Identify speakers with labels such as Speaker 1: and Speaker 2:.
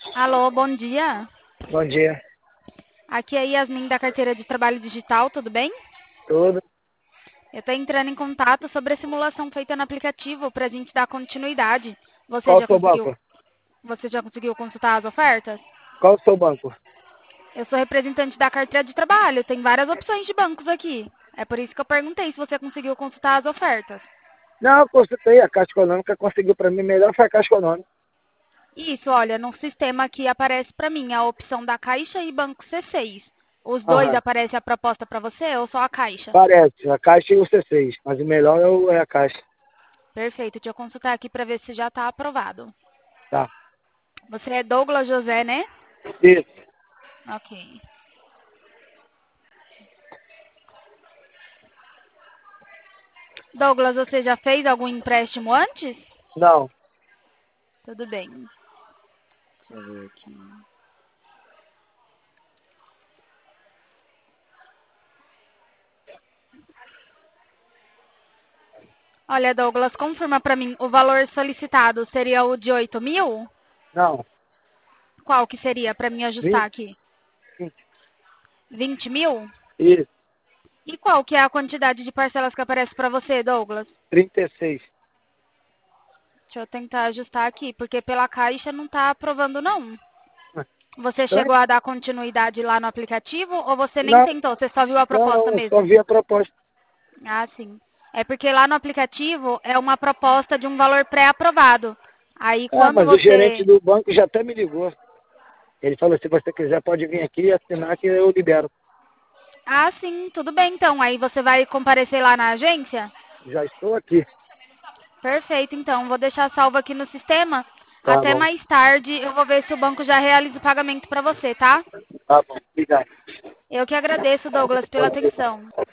Speaker 1: Alô, bom dia.
Speaker 2: Bom dia.
Speaker 1: Aqui é Yasmin da carteira de trabalho digital, tudo bem?
Speaker 2: Tudo?
Speaker 1: Eu estou entrando em contato sobre a simulação feita no aplicativo para a gente dar continuidade. Você
Speaker 2: Qual o
Speaker 1: já
Speaker 2: seu
Speaker 1: conseguiu,
Speaker 2: banco?
Speaker 1: você já conseguiu consultar as ofertas?
Speaker 2: Qual o seu banco?
Speaker 1: Eu sou representante da carteira de trabalho, tem várias opções de bancos aqui. É por isso que eu perguntei se você conseguiu consultar as ofertas.
Speaker 2: Não, eu consultei a Caixa Econômica, conseguiu para mim melhor foi a Caixa Econômica.
Speaker 1: Isso, olha, no sistema aqui aparece para mim a opção da Caixa e Banco C6. Os dois
Speaker 2: Aham.
Speaker 1: aparece a proposta para você ou só a Caixa?
Speaker 2: Parece, a Caixa e o C6, mas o melhor é a Caixa.
Speaker 1: Perfeito, deixa eu consultar aqui para ver se já está aprovado.
Speaker 2: Tá.
Speaker 1: Você é Douglas José, né?
Speaker 2: Isso.
Speaker 1: Ok. Douglas, você já fez algum empréstimo antes?
Speaker 2: Não.
Speaker 1: Tudo bem. Deixa eu ver aqui. Olha, Douglas, confirma para mim, o valor solicitado seria o de 8 mil?
Speaker 2: Não.
Speaker 1: Qual que seria para mim ajustar
Speaker 2: 20,
Speaker 1: aqui?
Speaker 2: 20.
Speaker 1: 20 mil?
Speaker 2: Isso.
Speaker 1: E qual que é a quantidade de parcelas que aparece para você, Douglas?
Speaker 2: 36.
Speaker 1: Deixa eu tentar ajustar aqui, porque pela Caixa não está aprovando, não. Você
Speaker 2: Então,
Speaker 1: chegou a dar continuidade lá no aplicativo ou você nem
Speaker 2: não,
Speaker 1: tentou? Você só viu a proposta
Speaker 2: não, eu só
Speaker 1: mesmo?
Speaker 2: vi a proposta.
Speaker 1: Ah, sim. É porque lá no aplicativo é uma proposta de um valor pré-aprovado. Aí
Speaker 2: Ah,
Speaker 1: quando
Speaker 2: mas o gerente
Speaker 1: você.
Speaker 2: do banco já até me ligou. Ele falou, se você quiser pode vir aqui e assinar que eu libero.
Speaker 1: Ah, sim, tudo bem então. Aí você vai comparecer lá na agência?
Speaker 2: Já estou aqui.
Speaker 1: Perfeito, então. Vou deixar salvo aqui no sistema.
Speaker 2: Tá
Speaker 1: Até
Speaker 2: bom.
Speaker 1: mais tarde eu vou ver se o banco já realiza o pagamento para você, tá?
Speaker 2: Tá bom. Obrigado.
Speaker 1: Eu que agradeço, Douglas, pela atenção.